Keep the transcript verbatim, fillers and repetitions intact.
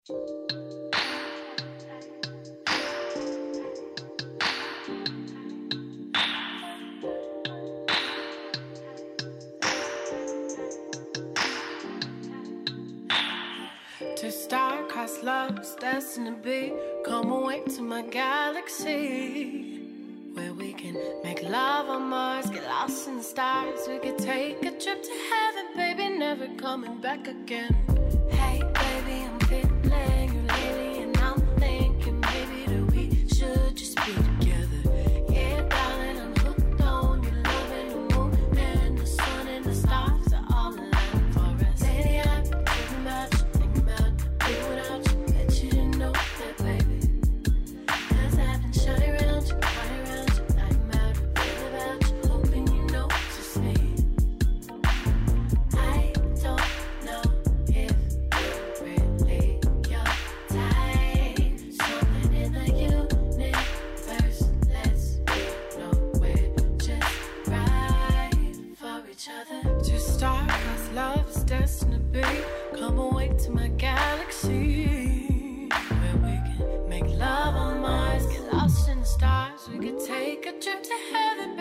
To star-crossed love's destined to be. Come away to my galaxy, where we can make love on Mars, get lost in the stars. We could take a trip to heaven, baby, never coming back again. Hey, baby, I'm feeling you lately, and I'm thinking maybe that we should just be together. Yeah, darling, I'm hooked on your love, and the moon and the sun and the stars are all aligned for us. Lady, I'm thinking about you, thinking about being without you. Bet you didn't know that, baby. Cause I've been shawty around you, shawty around you. I'm out to feel about you, hoping you know it's just me. I don't know if you're really your type. Something in the universe lets me know we're just right for each other. Just start, cause love's destined to be. Come away to my galaxy, where we can make love on Mars, get lost in the stars. We could take a trip to heaven,